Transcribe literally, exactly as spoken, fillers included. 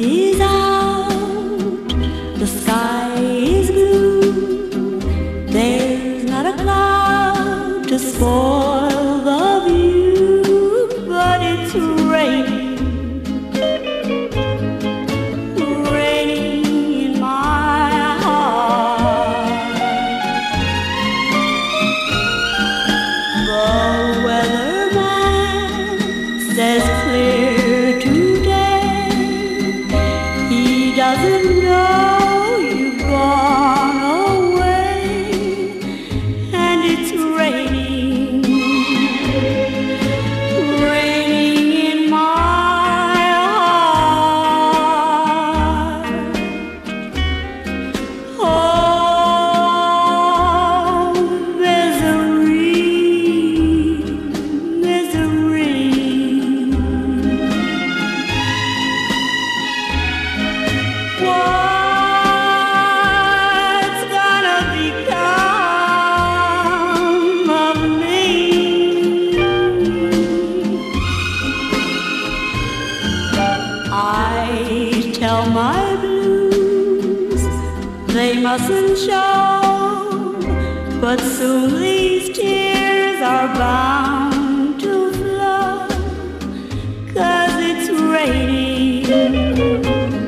is out, the sky is blue, there's not a cloud to spoil the view, but it's raining, raining in my heart. The weatherman says clear today, he doesn't know you've gone away, and it's raining, raining in my heart. Oh, misery, misery. What's gonna become of me? I tell my blues they mustn't show, but soon these tears are bound to flow, 'cause it's raining,